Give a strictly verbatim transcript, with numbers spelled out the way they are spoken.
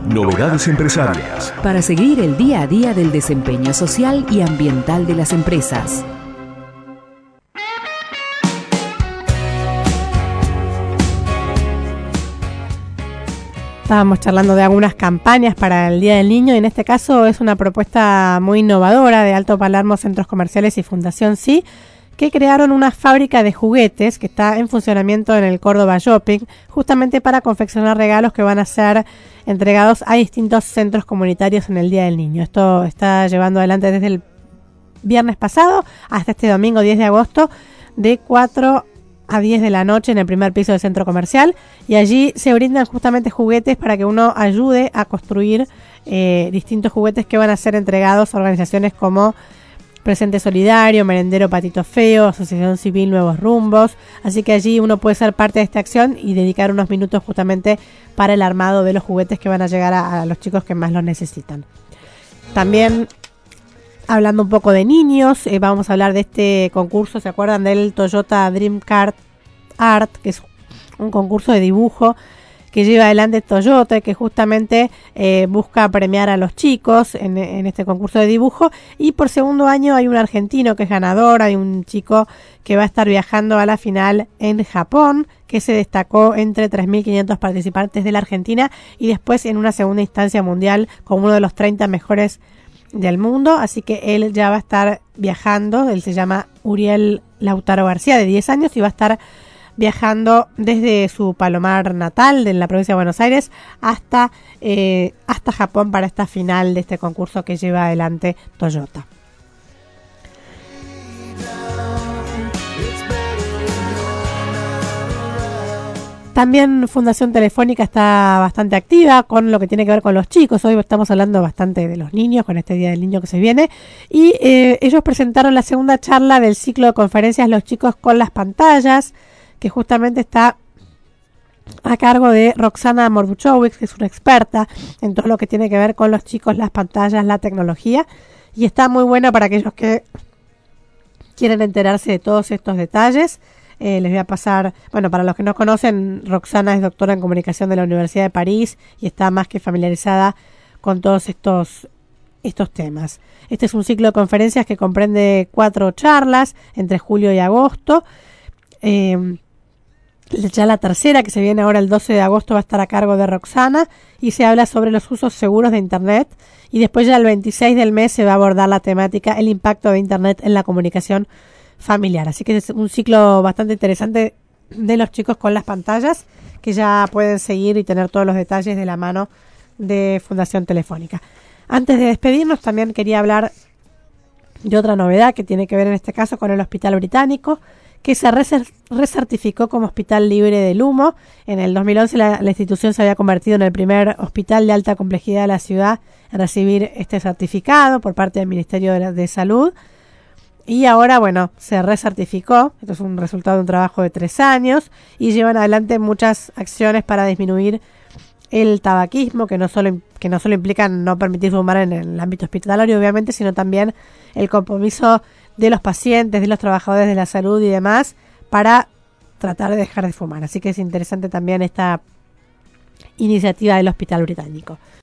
Novedades empresarias. Para seguir el día a día del desempeño social y ambiental de las empresas. Estábamos charlando de algunas campañas para el Día del Niño y en este caso es una propuesta muy innovadora de Alto Palermo Centros Comerciales y Fundación Sí, que crearon una fábrica de juguetes que está en funcionamiento en el Córdoba Shopping, justamente para confeccionar regalos que van a ser entregados a distintos centros comunitarios en el Día del Niño. Esto está llevando adelante desde el viernes pasado hasta este domingo diez de agosto, de cuatro a diez de la noche en el primer piso del centro comercial, y allí se brindan justamente juguetes para que uno ayude a construir eh, distintos juguetes que van a ser entregados a organizaciones como Presente Solidario, Merendero Patito Feo, Asociación Civil Nuevos Rumbos. Así que allí uno puede ser parte de esta acción y dedicar unos minutos justamente para el armado de los juguetes que van a llegar a, a los chicos que más los necesitan. También, hablando un poco de niños, eh, vamos a hablar de este concurso. ¿Se acuerdan del Toyota Dream Car Art? Que es un concurso de dibujo que lleva adelante Toyota, que justamente eh, busca premiar a los chicos en, en este concurso de dibujo. Y por segundo año hay un argentino que es ganador, hay un chico que va a estar viajando a la final en Japón, que se destacó entre tres mil quinientos participantes de la Argentina y después en una segunda instancia mundial como uno de los treinta mejores del mundo. Así que él ya va a estar viajando. Él se llama Uriel Lautaro García, de diez años, y va a estar viajando desde su Palomar natal, de la provincia de Buenos Aires, hasta, eh, hasta Japón para esta final de este concurso que lleva adelante Toyota. También Fundación Telefónica está bastante activa con lo que tiene que ver con los chicos. Hoy estamos hablando bastante de los niños, con este Día del Niño que se viene. Y eh, ellos presentaron la segunda charla del ciclo de conferencias Los chicos con las pantallas, que justamente está a cargo de Roxana Morbuchowicz, que es una experta en todo lo que tiene que ver con los chicos, las pantallas, la tecnología. Y está muy buena para aquellos que quieren enterarse de todos estos detalles. Eh, les voy a pasar, bueno, para los que no conocen, Roxana es doctora en comunicación de la Universidad de París y está más que familiarizada con todos estos, estos temas. Este es un ciclo de conferencias que comprende cuatro charlas entre julio y agosto. Eh, ya la tercera, que se viene ahora el doce de agosto, va a estar a cargo de Roxana y se habla sobre los usos seguros de Internet. Y después ya el veintiséis del mes se va a abordar la temática el impacto de Internet en la comunicación familiar. Así que es un ciclo bastante interesante de los chicos con las pantallas, que ya pueden seguir y tener todos los detalles de la mano de Fundación Telefónica. Antes de despedirnos, también quería hablar de otra novedad que tiene que ver en este caso con el Hospital Británico, que se recertificó como Hospital Libre del Humo. En el dos mil once la, la institución se había convertido en el primer hospital de alta complejidad de la ciudad en recibir este certificado por parte del Ministerio de, la, de Salud. Y ahora, bueno, se recertificó. Esto es un resultado de un trabajo de tres años y llevan adelante muchas acciones para disminuir el tabaquismo, que no solo que no solo implica no permitir fumar en el ámbito hospitalario, obviamente, sino también el compromiso de los pacientes, de los trabajadores de la salud y demás, para tratar de dejar de fumar. Así que es interesante también esta iniciativa del Hospital Británico.